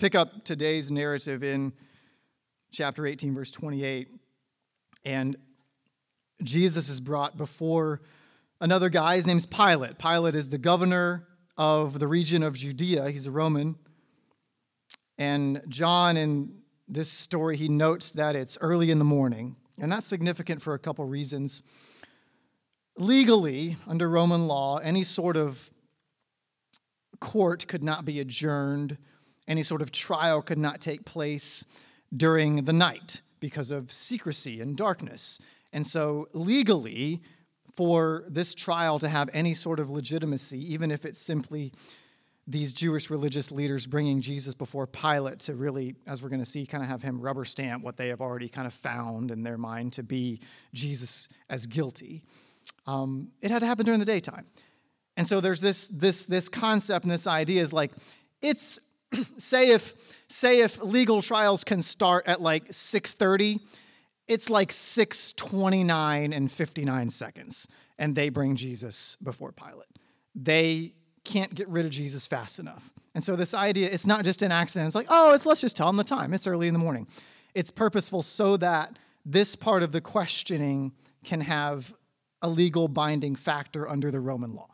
pick up today's narrative in chapter 18, verse 28, and Jesus is brought before another guy. His name's Pilate. Pilate is the governor of the region of Judea. He's a Roman. And John, in this story, he notes that it's early in the morning. And that's significant for a couple reasons. Legally, under Roman law, any sort of court could not be adjourned. Any sort of trial could not take place during the night because of secrecy and darkness. And so legally, for this trial to have any sort of legitimacy, even if it's simply these Jewish religious leaders bringing Jesus before Pilate to really, as we're going to see, kind of have him rubber stamp what they have already kind of found in their mind to be Jesus as guilty, it had to happen during the daytime. And so there's this concept and this idea is like, it's, say if legal trials can start at like 6:30, it's like 6:29 and 59 seconds, and they bring Jesus before Pilate. They can't get rid of Jesus fast enough. And so this idea, it's not just an accident. It's like, let's just tell them the time. It's early in the morning. It's purposeful so that this part of the questioning can have a legal binding factor under the Roman law.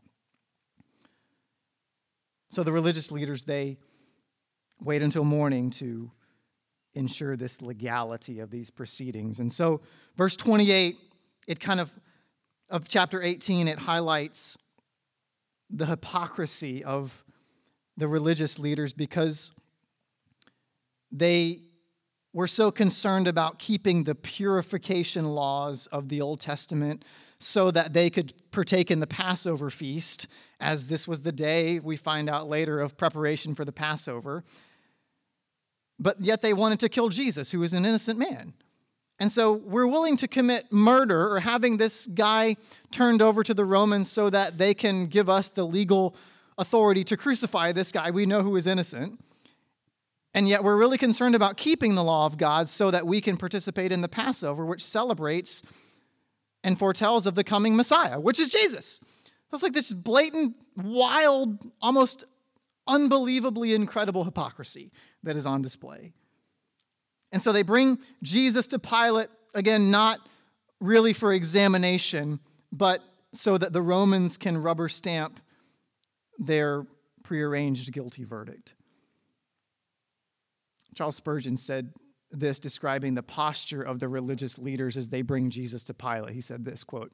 So the religious leaders, they wait until morning to ensure this legality of these proceedings. And so verse 28, it kind of chapter 18, it highlights the hypocrisy of the religious leaders because they were so concerned about keeping the purification laws of the Old Testament so that they could partake in the Passover feast, as this was the day, we find out later, of preparation for the Passover. But yet they wanted to kill Jesus, who was an innocent man. And so we're willing to commit murder or having this guy turned over to the Romans so that they can give us the legal authority to crucify this guy we know who is innocent. And yet we're really concerned about keeping the law of God so that we can participate in the Passover, which celebrates and foretells of the coming Messiah, which is Jesus. It's like this blatant, wild, almost unbelievably incredible hypocrisy that is on display. And so they bring Jesus to Pilate, again, not really for examination, but so that the Romans can rubber stamp their prearranged guilty verdict. Charles Spurgeon said this, describing the posture of the religious leaders as they bring Jesus to Pilate. He said this, quote,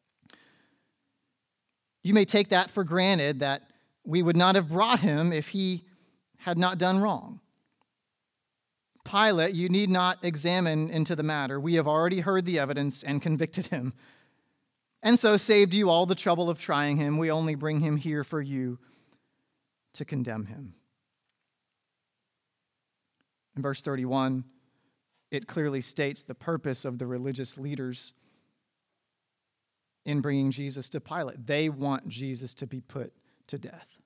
"You may take that for granted that we would not have brought him if he had not done wrong. Pilate, you need not examine into the matter. We have already heard the evidence and convicted him, and so saved you all the trouble of trying him. We only bring him here for you to condemn him." In verse 31, it clearly states the purpose of the religious leaders in bringing Jesus to Pilate. They want Jesus to be put to death.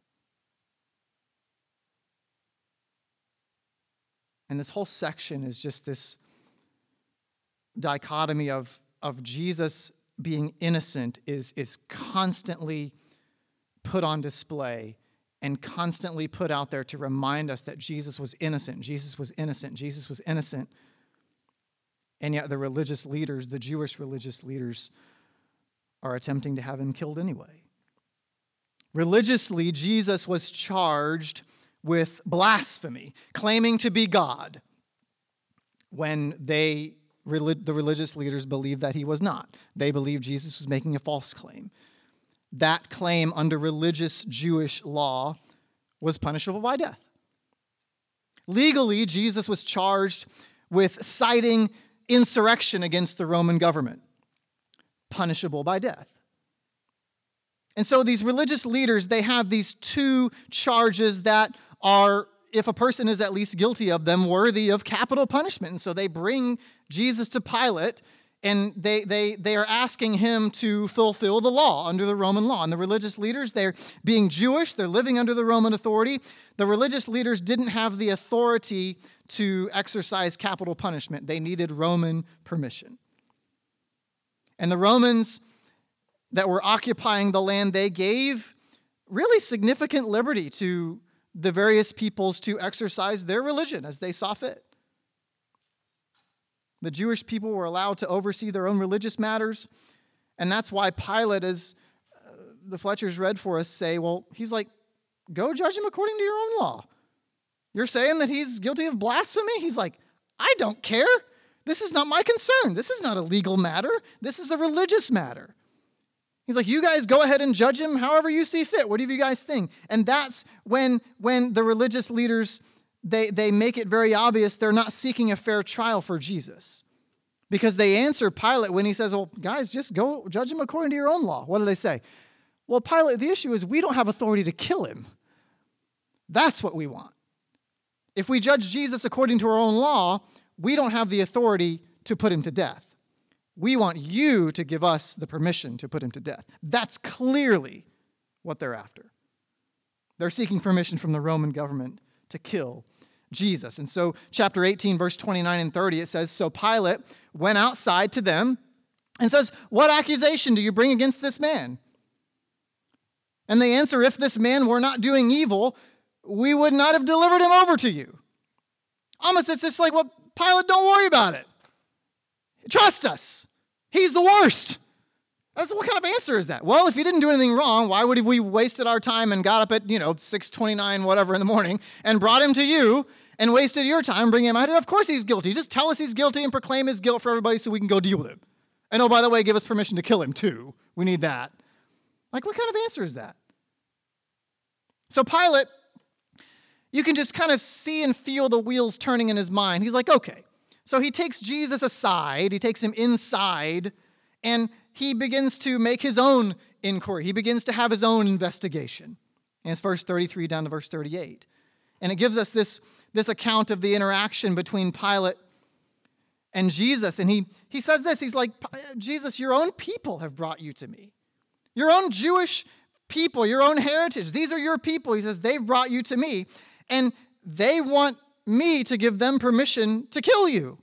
And this whole section is just this dichotomy of Jesus being innocent is constantly put on display and constantly put out there to remind us that Jesus was innocent. Jesus was innocent. Jesus was innocent. And yet the religious leaders, the Jewish religious leaders, are attempting to have him killed anyway. Religiously, Jesus was charged with blasphemy, claiming to be God, when the religious leaders believed that he was not. They believed Jesus was making a false claim. That claim under religious Jewish law was punishable by death. Legally, Jesus was charged with citing insurrection against the Roman government, punishable by death. And so these religious leaders, they have these two charges that are, if a person is at least guilty of them, worthy of capital punishment. And so they bring Jesus to Pilate, and they are asking him to fulfill the law under the Roman law. And the religious leaders, they're being Jewish, they're living under the Roman authority. The religious leaders didn't have the authority to exercise capital punishment. They needed Roman permission. And the Romans that were occupying the land, they gave really significant liberty to the various peoples to exercise their religion as they saw fit. The Jewish people were allowed to oversee their own religious matters, and that's why Pilate, as the Fletchers read for us, say, well, he's like, go judge him according to your own law. You're saying that he's guilty of blasphemy? He's like, I don't care. This is not my concern. This is not a legal matter. This is a religious matter. He's like, you guys go ahead and judge him however you see fit. What do you guys think? And that's when the religious leaders, they make it very obvious they're not seeking a fair trial for Jesus. Because they answer Pilate when he says, well, guys, just go judge him according to your own law. What do they say? Well, Pilate, the issue is we don't have authority to kill him. That's what we want. If we judge Jesus according to our own law, we don't have the authority to put him to death. We want you to give us the permission to put him to death. That's clearly what they're after. They're seeking permission from the Roman government to kill Jesus. And so chapter 18, verse 29 and 30, it says, so Pilate went outside to them and says, what accusation do you bring against this man? And they answer, if this man were not doing evil, we would not have delivered him over to you. Almost it's just like, well, Pilate, don't worry about it. Trust us. He's the worst. That's what kind of answer is that? Well, if he didn't do anything wrong, why would we wasted our time and got up at, 6:29, whatever in the morning and brought him to you and wasted your time bringing him out? Of course he's guilty. Just tell us he's guilty and proclaim his guilt for everybody so we can go deal with him. And oh, by the way, give us permission to kill him too. We need that. Like, what kind of answer is that? So Pilate, you can just kind of see and feel the wheels turning in his mind. He's like, okay. So he takes Jesus aside, he takes him inside, and he begins to make his own inquiry. He begins to have his own investigation. And it's verse 33 down to verse 38. And it gives us this account of the interaction between Pilate and Jesus. And he says this, he's like, Jesus, your own people have brought you to me. Your own Jewish people, your own heritage. These are your people. He says, they've brought you to me. And they want me to give them permission to kill you.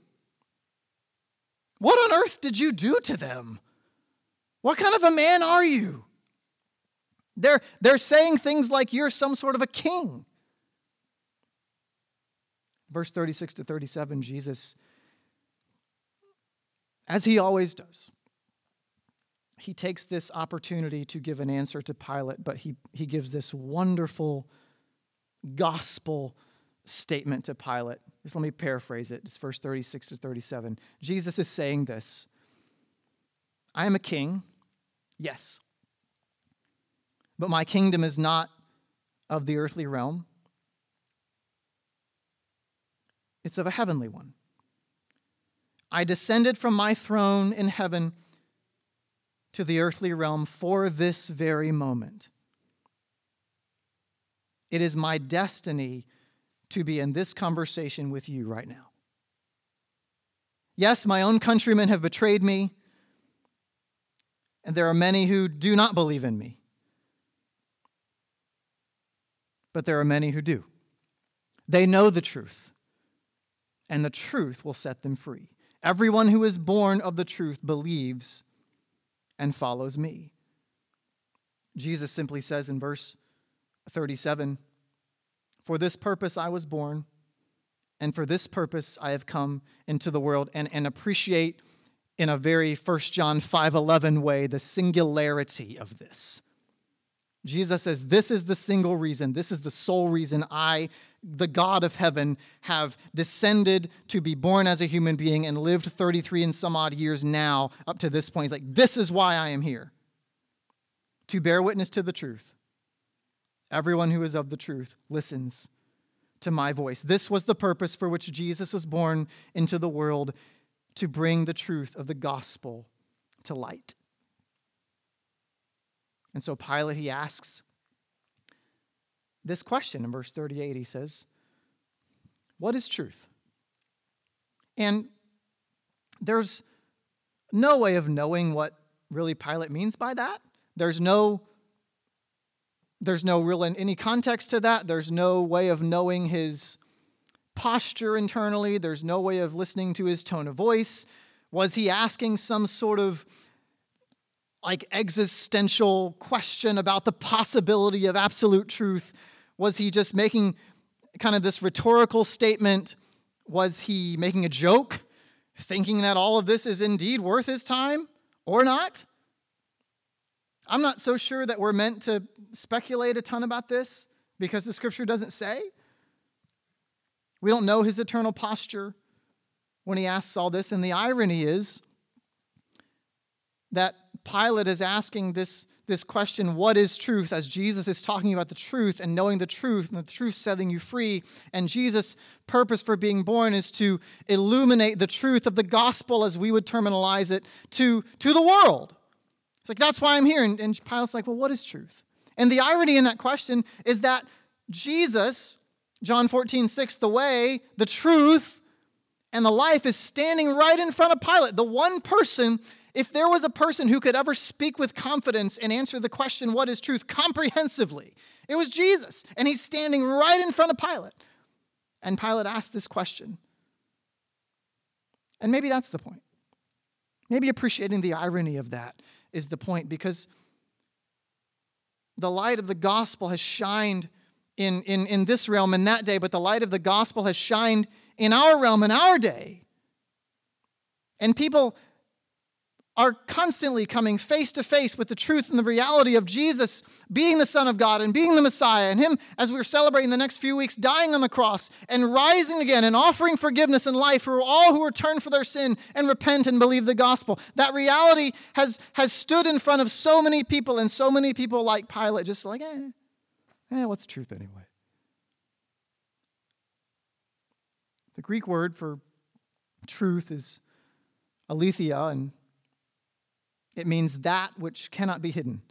What on earth did you do to them? What kind of a man are you? They're saying things like you're some sort of a king. Verse 36 to 37, Jesus, as he always does, he takes this opportunity to give an answer to Pilate, but he gives this wonderful gospel statement to Pilate. Just let me paraphrase it. It's verse 36 to 37. Jesus is saying this. I am a king, yes, but my kingdom is not of the earthly realm. It's of a heavenly one. I descended from my throne in heaven to the earthly realm for this very moment. It is my destiny to be in this conversation with you right now. Yes, my own countrymen have betrayed me, and there are many who do not believe in me. But there are many who do. They know the truth, and the truth will set them free. Everyone who is born of the truth believes and follows me. Jesus simply says in verse 37, for this purpose I was born, and for this purpose I have come into the world. And appreciate in a very 1 John 5:11 way the singularity of this. Jesus says, this is the single reason, this is the sole reason I, the God of heaven, have descended to be born as a human being and lived 33 and some odd years now up to this point. He's like, this is why I am here, to bear witness to the truth. Everyone who is of the truth listens to my voice. This was the purpose for which Jesus was born into the world, to bring the truth of the gospel to light. And so Pilate, he asks this question in verse 38. He says, what is truth? And there's no way of knowing what really Pilate means by that. There's no real any context to that. There's no way of knowing his posture internally. There's no way of listening to his tone of voice. Was he asking some sort of like existential question about the possibility of absolute truth? Was he just making kind of this rhetorical statement? Was he making a joke, thinking that all of this is indeed worth his time or not? I'm not so sure that we're meant to speculate a ton about this because the scripture doesn't say. We don't know his eternal posture when he asks all this. And the irony is that Pilate is asking this question, what is truth? As Jesus is talking about the truth and knowing the truth and the truth setting you free. And Jesus' purpose for being born is to illuminate the truth of the gospel, as we would terminalize it, to the world. It's like, that's why I'm here. And Pilate's like, well, what is truth? And the irony in that question is that Jesus, John 14:6, the way, the truth, and the life is standing right in front of Pilate. The one person, if there was a person who could ever speak with confidence and answer the question, what is truth, comprehensively, it was Jesus. And he's standing right in front of Pilate. And Pilate asked this question. And maybe that's the point. Maybe appreciating the irony of that is the point, because the light of the gospel has shined in this realm in that day, but the light of the gospel has shined in our realm in our day. And people are constantly coming face to face with the truth and the reality of Jesus being the Son of God and being the Messiah, and him, as we're celebrating the next few weeks, dying on the cross and rising again and offering forgiveness and life for all who return for their sin and repent and believe the gospel. That reality has stood in front of so many people, and so many people like Pilate just like, what's truth anyway? The Greek word for truth is aletheia, and it means that which cannot be hidden.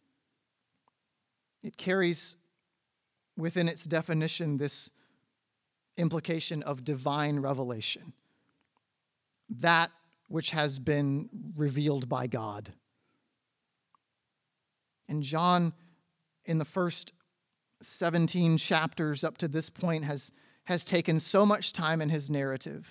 It carries within its definition this implication of divine revelation. That which has been revealed by God. And John, in the first 17 chapters up to this point, has taken so much time in his narrative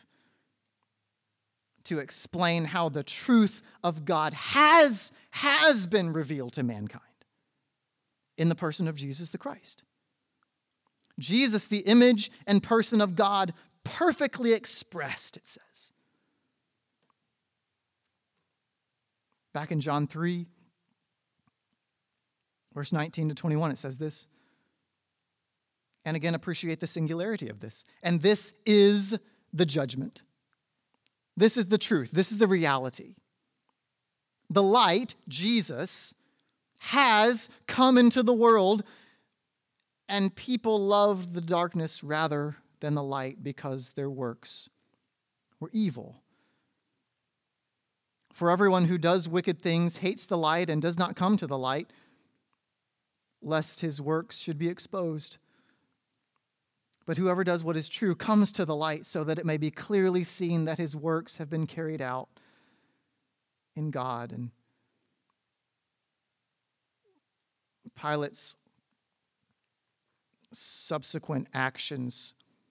to explain how the truth of God has been revealed to mankind in the person of Jesus the Christ. Jesus, the image and person of God, perfectly expressed, it says. Back in John 3, verse 19 to 21, it says this. And again, appreciate the singularity of this. And this is the judgment. This is the truth. This is the reality. The light, Jesus, has come into the world, and people loved the darkness rather than the light because their works were evil. For everyone who does wicked things hates the light and does not come to the light, lest his works should be exposed. But whoever does what is true comes to the light, so that it may be clearly seen that his works have been carried out in God. And Pilate's subsequent actions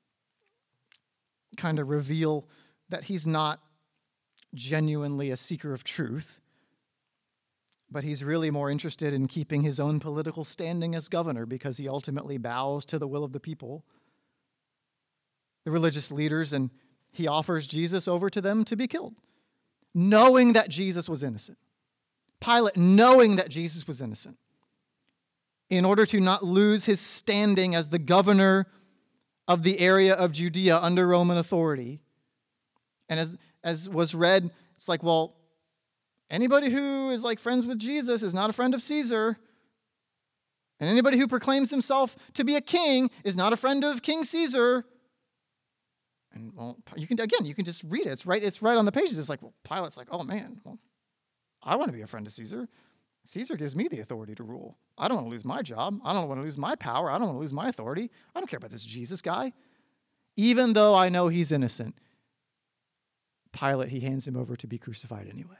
kind of reveal that he's not genuinely a seeker of truth, but he's really more interested in keeping his own political standing as governor, because he ultimately bows to the will of the people, the religious leaders, and he offers Jesus over to them to be killed, knowing that Jesus was innocent. Pilate, knowing that Jesus was innocent, in order to not lose his standing as the governor of the area of Judea under Roman authority. And as was read, it's like, well, anybody who is like friends with Jesus is not a friend of Caesar. And anybody who proclaims himself to be a king is not a friend of King Caesar. And well, you can just read it. It's right on the pages. It's like, well, Pilate's like, oh man, well, I want to be a friend of Caesar. Caesar gives me the authority to rule. I don't want to lose my job. I don't want to lose my power. I don't want to lose my authority. I don't care about this Jesus guy. Even though I know he's innocent, Pilate, he hands him over to be crucified anyway.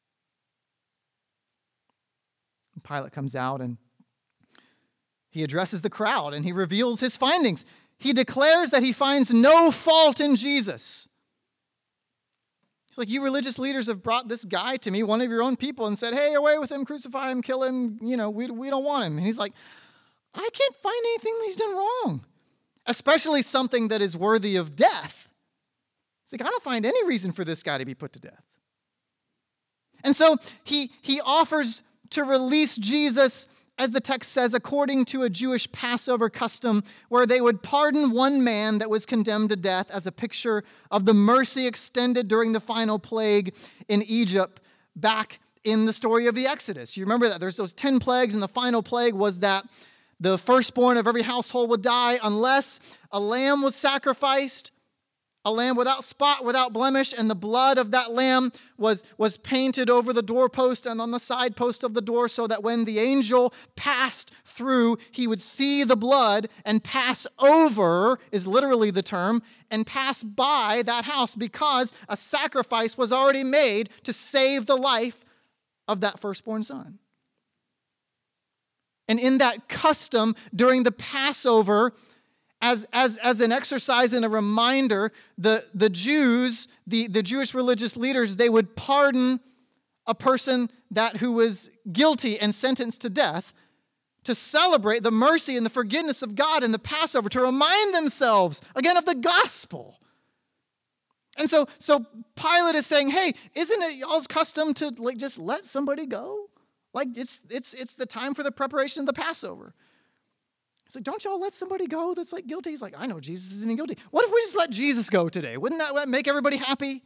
And Pilate comes out and he addresses the crowd and he reveals his findings. He declares that he finds no fault in Jesus. He's like, you religious leaders have brought this guy to me, one of your own people, and said, hey, away with him, crucify him, kill him. We don't want him. And he's like, I can't find anything that he's done wrong, especially something that is worthy of death. He's like, I don't find any reason for this guy to be put to death. And so he offers to release Jesus, as the text says, according to a Jewish Passover custom where they would pardon one man that was condemned to death as a picture of the mercy extended during the final plague in Egypt back in the story of the Exodus. You remember that there's those 10 plagues, and the final plague was that the firstborn of every household would die unless a lamb was sacrificed, a lamb without spot, without blemish, and the blood of that lamb was painted over the doorpost and on the side post of the door so that when the angel passed through, he would see the blood and pass over, is literally the term, and pass by that house because a sacrifice was already made to save the life of that firstborn son. And in that custom during the Passover, as an exercise and a reminder, the Jews, the Jewish religious leaders, they would pardon a person who was guilty and sentenced to death to celebrate the mercy and the forgiveness of God in the Passover, to remind themselves, again, of the gospel. And so Pilate is saying, hey, isn't it y'all's custom to just let somebody go? It's the time for the preparation of the Passover. It's like, don't y'all let somebody go that's guilty? He's like, I know Jesus isn't even guilty. What if we just let Jesus go today? Wouldn't that make everybody happy?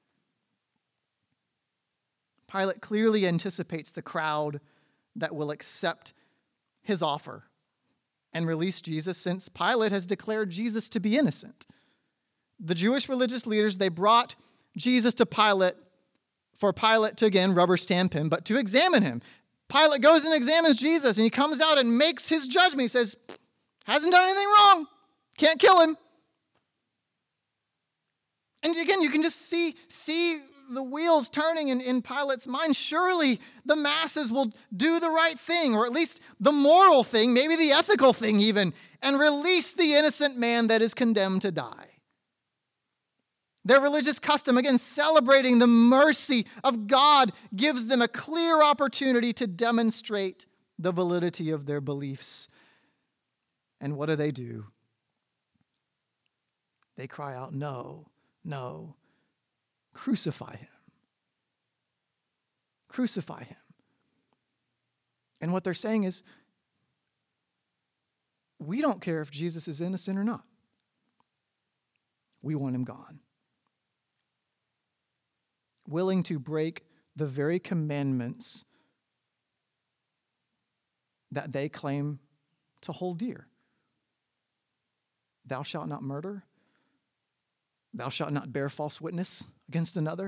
Pilate clearly anticipates the crowd that will accept his offer and release Jesus, since Pilate has declared Jesus to be innocent. The Jewish religious leaders, they brought Jesus to Pilate for Pilate to, again, rubber stamp him, but to examine him. Pilate goes and examines Jesus, and he comes out and makes his judgment. He says, hasn't done anything wrong. Can't kill him. And again, you can just see the wheels turning in Pilate's mind. Surely the masses will do the right thing, or at least the moral thing, maybe the ethical thing even, and release the innocent man that is condemned to die. Their religious custom, again, celebrating the mercy of God, gives them a clear opportunity to demonstrate the validity of their beliefs. And what do? They cry out, no, no, crucify him. Crucify him. And what they're saying is, we don't care if Jesus is innocent or not. We want him gone. Willing to break the very commandments that they claim to hold dear. Thou shalt not murder. Thou shalt not bear false witness against another.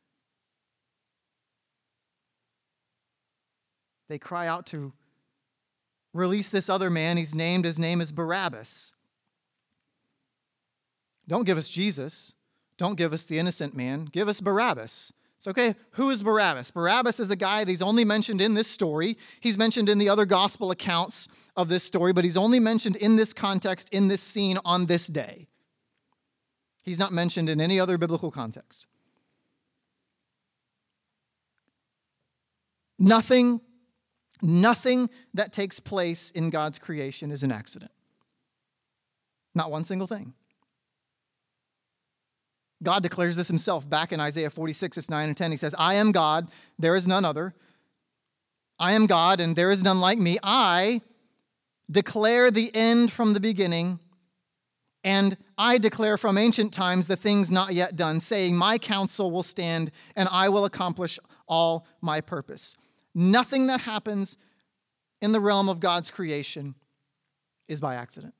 They cry out to release this other man. His name is Barabbas. Don't give us Jesus. Don't give us the innocent man. Give us Barabbas. It's okay. Who is Barabbas? Barabbas is a guy that he's only mentioned in this story. He's mentioned in the other gospel accounts of this story, but he's only mentioned in this context, in this scene, on this day. He's not mentioned in any other biblical context. Nothing that takes place in God's creation is an accident. Not one single thing. God declares this himself back in Isaiah 46, verse 9 and 10. He says, I am God, there is none other. I am God, and there is none like me. I declare the end from the beginning, and I declare from ancient times the things not yet done, saying, my counsel will stand, and I will accomplish all my purpose. Nothing that happens in the realm of God's creation is by accident.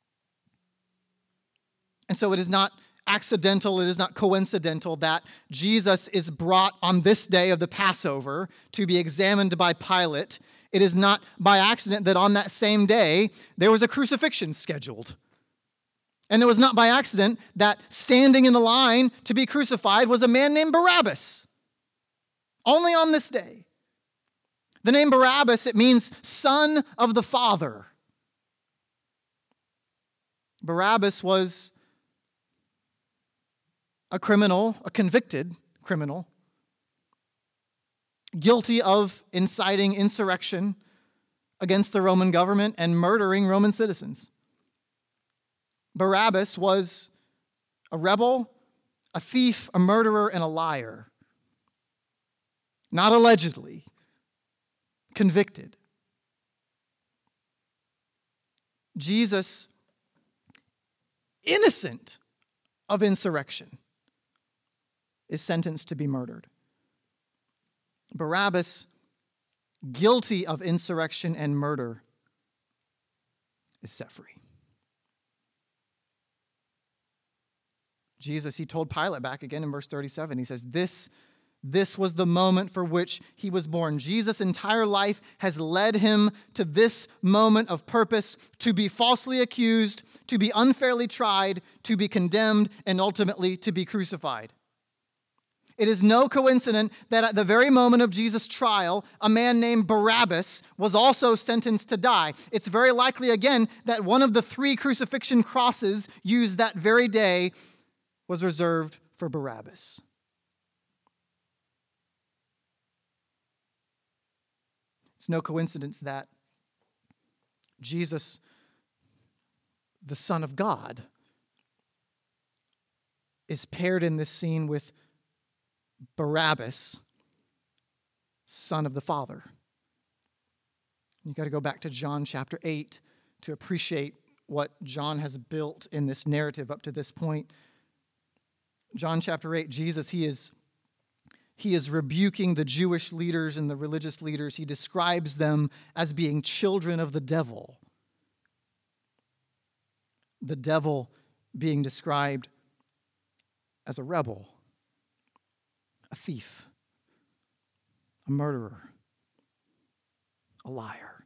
And so it is not accidental, it is not coincidental that Jesus is brought on this day of the Passover to be examined by Pilate. It is not by accident that on that same day there was a crucifixion scheduled. And it was not by accident that standing in the line to be crucified was a man named Barabbas. Only on this day. The name Barabbas, it means son of the Father. Barabbas was a criminal, a convicted criminal, guilty of inciting insurrection against the Roman government and murdering Roman citizens. Barabbas was a rebel, a thief, a murderer, and a liar. Not allegedly, convicted. Jesus, innocent of insurrection, is sentenced to be murdered. Barabbas, guilty of insurrection and murder, is set free. Jesus, he told Pilate back again in verse 37, he says, This was the moment for which he was born. Jesus' entire life has led him to this moment of purpose, to be falsely accused, to be unfairly tried, to be condemned, and ultimately to be crucified. It is no coincidence that at the very moment of Jesus' trial, a man named Barabbas was also sentenced to die. It's very likely, again, that one of the 3 crucifixion crosses used that very day was reserved for Barabbas. It's no coincidence that Jesus, the Son of God, is paired in this scene with Barabbas, son of the Father. You've got to go back to John chapter 8 to appreciate what John has built in this narrative up to this point. John chapter 8, Jesus, he is rebuking the Jewish leaders and the religious leaders. He describes them as being children of the devil. The devil being described as a rebel, a thief, a murderer, a liar.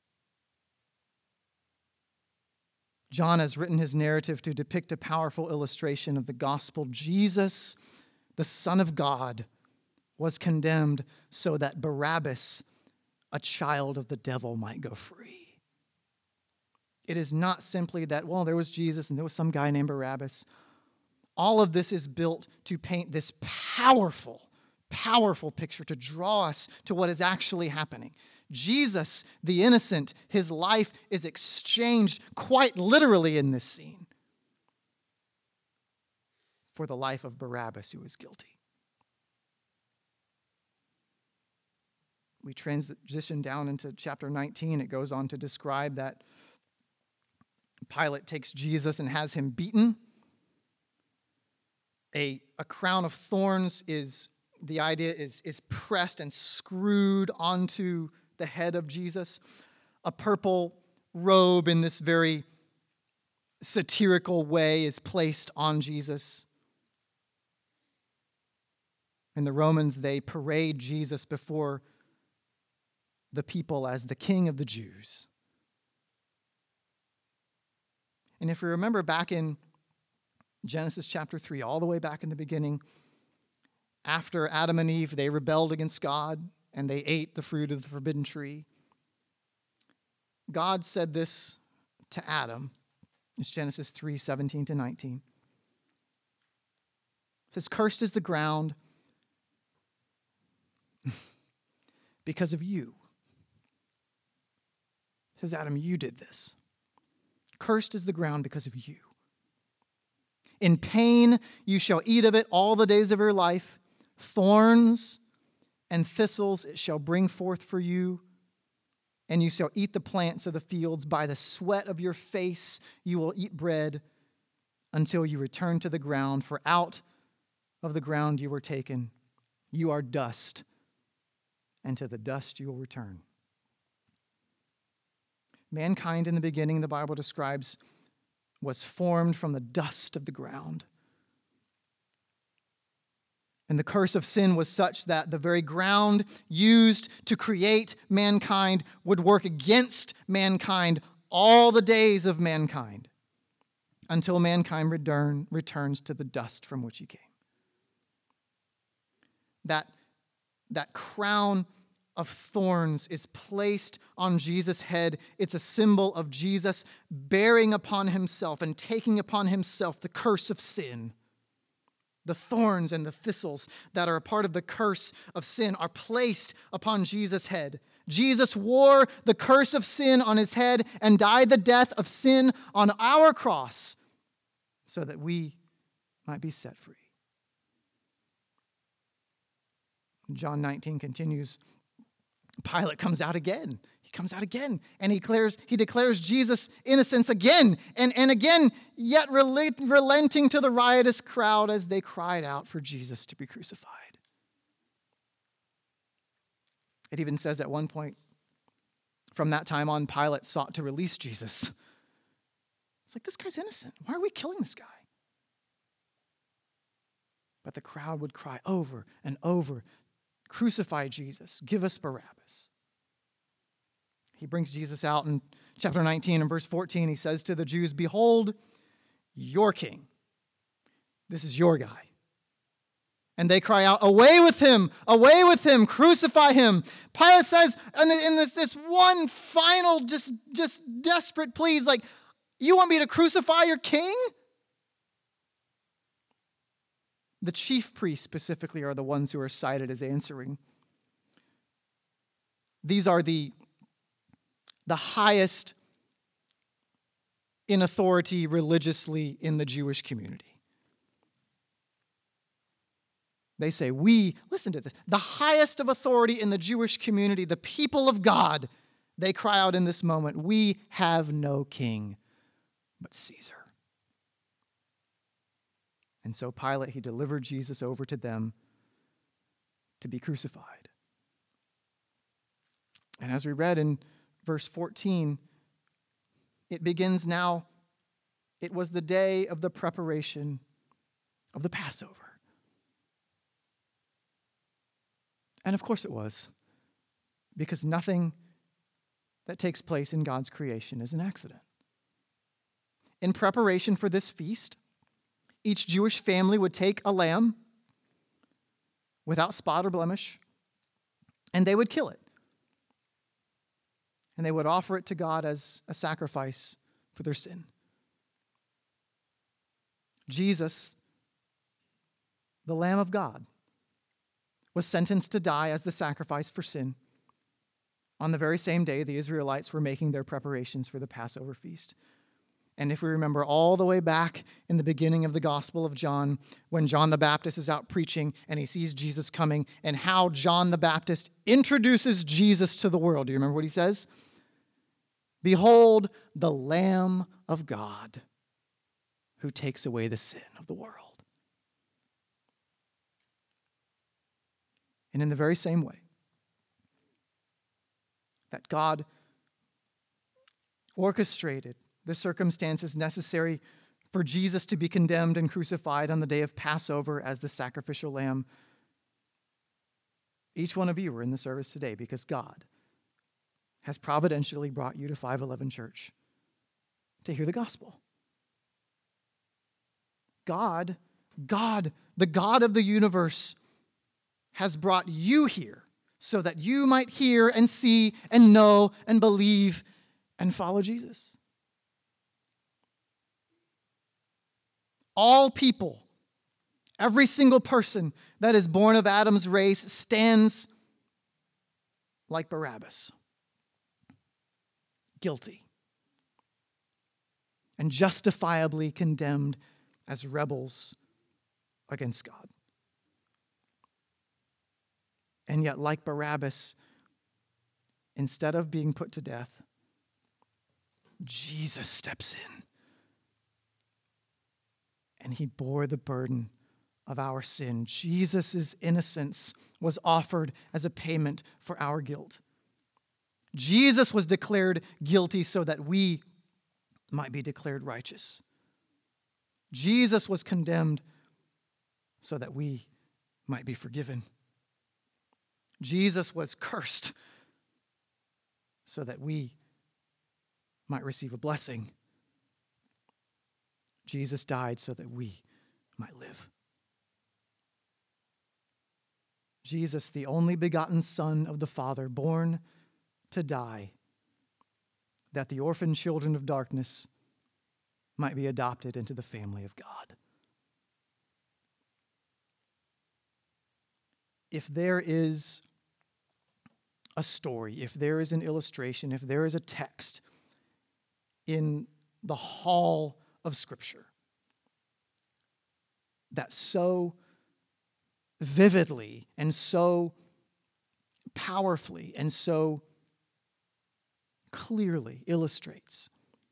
John has written his narrative to depict a powerful illustration of the gospel. Jesus, the Son of God, was condemned so that Barabbas, a child of the devil, might go free. It is not simply that, well, there was Jesus and there was some guy named Barabbas. All of this is built to paint this powerful, powerful picture, to draw us to what is actually happening. Jesus, the innocent, his life is exchanged quite literally in this scene for the life of Barabbas, who is guilty. We transition down into chapter 19. It goes on to describe that Pilate takes Jesus and has him beaten. A crown of thorns is pressed and screwed onto the head of Jesus. A purple robe in this very satirical way is placed on Jesus. And the Romans, they parade Jesus before the people as the King of the Jews. And if we remember back in Genesis chapter 3, all the way back in the beginning, after Adam and Eve, they rebelled against God and they ate the fruit of the forbidden tree. God said this to Adam. It's Genesis 3, 17 to 19. It says, "Cursed is the ground because of you." It says, Adam, you did this. Cursed is the ground because of you. In pain you shall eat of it all the days of your life. Thorns and thistles it shall bring forth for you. And you shall eat the plants of the fields. By the sweat of your face you will eat bread until you return to the ground. For out of the ground you were taken. You are dust, and to the dust you will return. Mankind in the beginning, the Bible describes, was formed from the dust of the ground. And the curse of sin was such that the very ground used to create mankind would work against mankind all the days of mankind until mankind returns to the dust from which he came. That crown of thorns is placed on Jesus' head. It's a symbol of Jesus bearing upon himself and taking upon himself the curse of sin. The thorns and the thistles that are a part of the curse of sin are placed upon Jesus' head. Jesus wore the curse of sin on his head and died the death of sin on our cross so that we might be set free. John 19 continues. Pilate comes out again. He comes out again, and he declares Jesus' innocence again and again, yet relenting to the riotous crowd as they cried out for Jesus to be crucified. It even says at one point, from that time on, Pilate sought to release Jesus. It's like, this guy's innocent. Why are we killing this guy? But the crowd would cry over and over, crucify Jesus, give us Barabbas. He brings Jesus out in chapter 19 and verse 14. He says to the Jews, behold, your king. This is your guy. And they cry out, away with him, crucify him. Pilate says, and in this one final, just desperate pleas, like, you want me to crucify your king? The chief priests specifically are the ones who are cited as answering. These are the highest in authority religiously in the Jewish community. They say, listen to this, the highest of authority in the Jewish community, the people of God, they cry out in this moment, we have no king but Caesar. And so Pilate, he delivered Jesus over to them to be crucified. And as we read in verse 14, it begins now. It was the day of the preparation of the Passover. And of course it was, because nothing that takes place in God's creation is an accident. In preparation for this feast, each Jewish family would take a lamb without spot or blemish, and they would kill it. And they would offer it to God as a sacrifice for their sin. Jesus, the Lamb of God, was sentenced to die as the sacrifice for sin. On the very same day, the Israelites were making their preparations for the Passover feast. And if we remember all the way back in the beginning of the Gospel of John, when John the Baptist is out preaching and he sees Jesus coming, and how John the Baptist introduces Jesus to the world. Do you remember what he says? Behold, the Lamb of God who takes away the sin of the world. And in the very same way that God orchestrated the circumstances necessary for Jesus to be condemned and crucified on the day of Passover as the sacrificial lamb, each one of you are in the service today because God has providentially brought you to 511 Church to hear the gospel. God, the God of the universe, has brought you here so that you might hear and see and know and believe and follow Jesus. All people, every single person that is born of Adam's race stands like Barabbas, guilty and justifiably condemned as rebels against God. And yet, like Barabbas, instead of being put to death, Jesus steps in. And he bore the burden of our sin. Jesus' innocence was offered as a payment for our guilt. Jesus was declared guilty so that we might be declared righteous. Jesus was condemned so that we might be forgiven. Jesus was cursed so that we might receive a blessing. Jesus died so that we might live. Jesus, the only begotten Son of the Father, born to die, that the orphan children of darkness might be adopted into the family of God. If there is a story, if there is an illustration, if there is a text in the hall of Scripture that so vividly and so powerfully and so clearly illustrates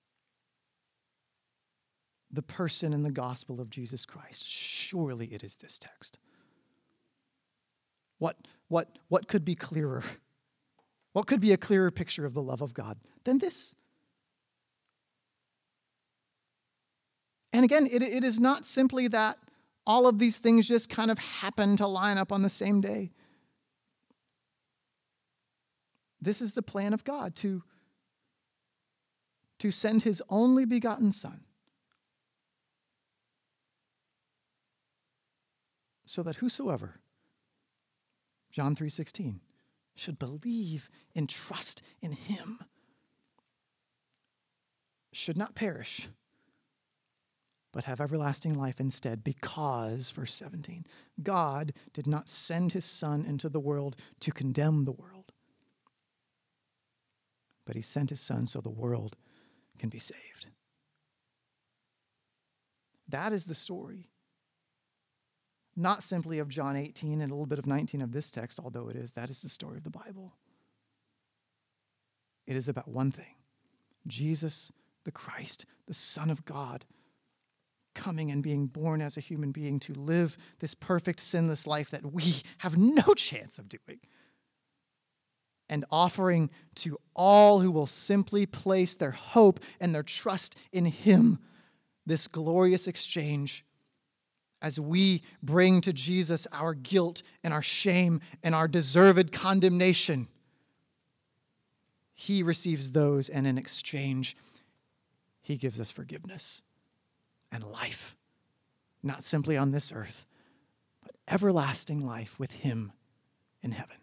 the person and the gospel of Jesus Christ, surely it is this text. What could be clearer? What could be a clearer picture of the love of God than this? And again, it is not simply that all of these things just kind of happen to line up on the same day. This is the plan of God, to send his only begotten Son, so that whosoever, John 3:16, should believe and trust in him, should not perish, but have everlasting life instead, because, verse 17, God did not send his Son into the world to condemn the world, but he sent his Son so the world can be saved. That is the story. Not simply of John 18 and a little bit of 19 of this text, although it is. That is the story of the Bible. It is about one thing: Jesus, the Christ, the Son of God, coming and being born as a human being to live this perfect, sinless life that we have no chance of doing, and offering to all who will simply place their hope and their trust in him this glorious exchange. As we bring to Jesus our guilt and our shame and our deserved condemnation, he receives those, and in exchange, he gives us forgiveness and life, not simply on this earth, but everlasting life with him in heaven.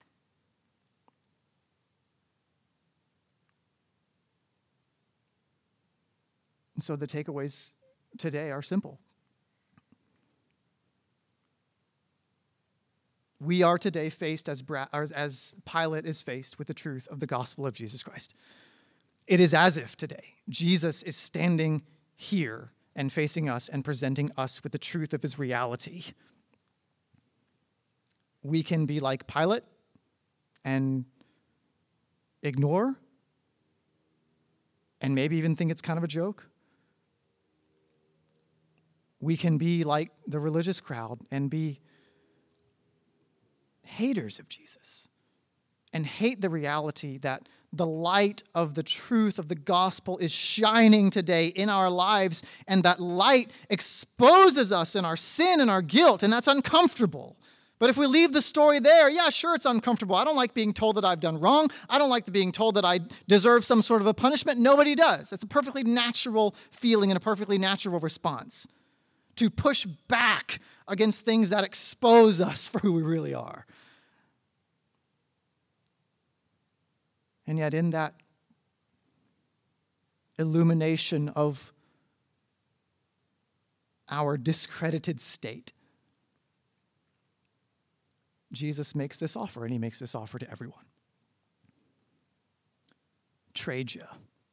And so the takeaways today are simple. We are today faced as Pilate is faced with the truth of the gospel of Jesus Christ. It is as if today Jesus is standing here and facing us and presenting us with the truth of his reality. We can be like Pilate and ignore and maybe even think it's kind of a joke. We can be like the religious crowd and be haters of Jesus and hate the reality that the light of the truth of the gospel is shining today in our lives, and that light exposes us in our sin and our guilt, and that's uncomfortable. But if we leave the story there, yeah, sure, it's uncomfortable. I don't like being told that I've done wrong. I don't like being told that I deserve some sort of a punishment. Nobody does. It's a perfectly natural feeling and a perfectly natural response to push back against things that expose us for who we really are. And yet in that illumination of our discredited state, Jesus makes this offer, and he makes this offer to everyone. Trade you.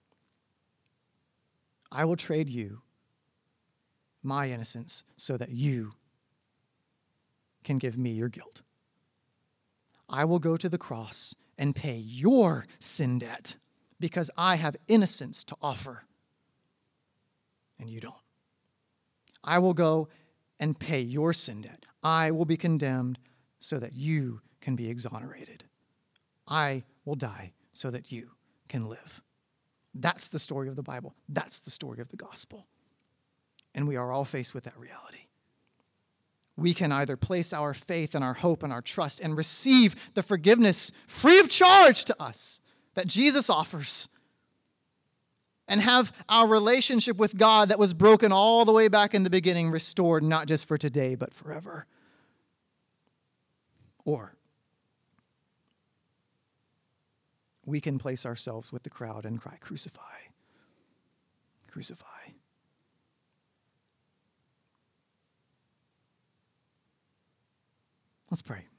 I will trade you my innocence so that you can give me your guilt. I will go to the cross and pay your sin debt because I have innocence to offer and you don't. I will go and pay your sin debt. I will be condemned so that you can be exonerated. I will die so that you can live. That's the story of the Bible. That's the story of the gospel. And we are all faced with that reality. We can either place our faith and our hope and our trust and receive the forgiveness free of charge to us that Jesus offers, and have our relationship with God that was broken all the way back in the beginning restored, not just for today, but forever. Or we can place ourselves with the crowd and cry, "Crucify, crucify." Let's pray.